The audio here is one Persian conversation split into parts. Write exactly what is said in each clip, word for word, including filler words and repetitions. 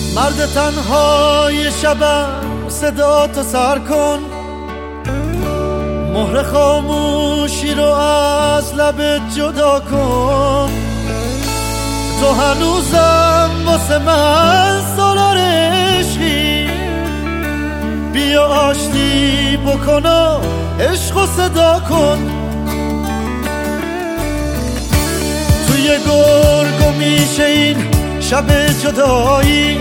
مرد تنهای شبم صدا تو سر کن، مهر خاموشی رو از لبت جدا کن. تو هنوزم واسه من سالار عشقی، بیا آشتی بکن و عشق و صدا کن. توی گرگو میشه این شب جدایی،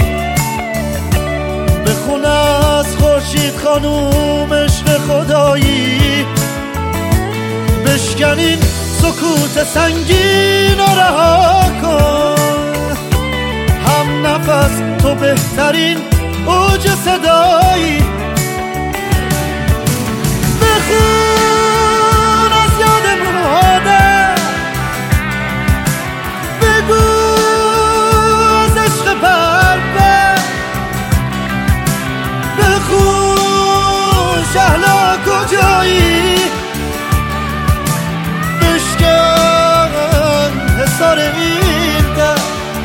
بخون از خورشید خانوم عشق خدایی. بشکن این سکوت سنگین و رها کن، هم نفس تو بهترین اوج صدایی. بخون از یادمون آدم، بگو از عشق بربر، بخون شهلا کجایی. بشکن حصار این در،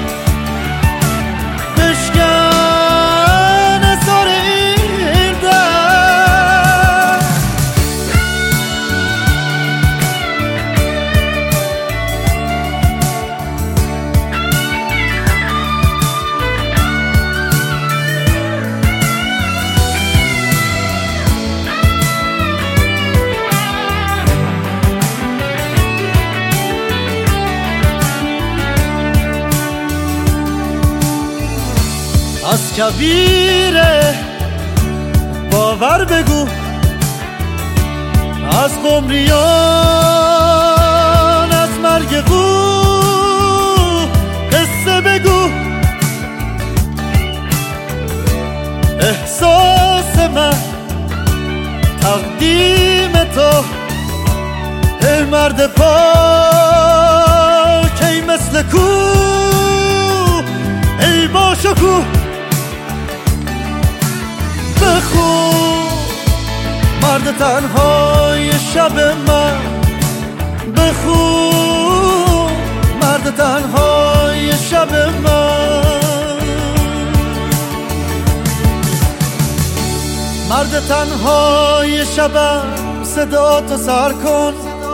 بشکن حصار این در. از کبیر باور بگو، از قمریان از مرگ قو قصه بگو. احساس من تقدیم تو، ای مرد پاک ای مثل کو، ای با شکوه. بخون مرد تنهای شب من، بخون مرد تنهای شب من. مرد تنهای شبم صدا تو سر کن،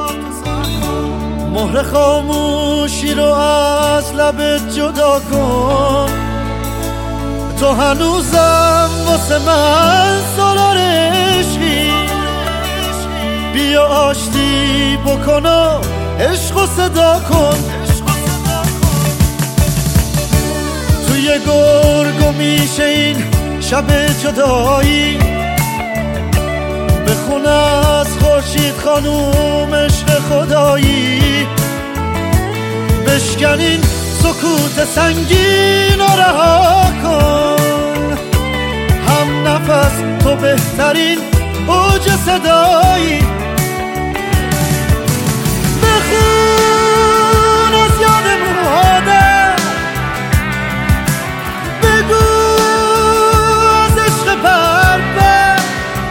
مهر خاموشی رو از لبت جدا کن. تو هنوزم واسه من سالار عشقی، بیا آشتی بکن و عشق و صدا کن. توی گرگو میشه این شب جدایی، بخون از خورشید خانوم عشق خدایی. بشکن این سکوت سنگین و رها کن، هم نفس تو بهترین اوج صدایی. بخون از یادمون آدم، بگو از عشق بربر،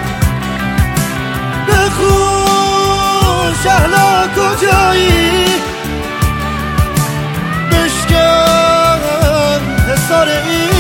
بخون شهلا کجایی. بشکن حصار این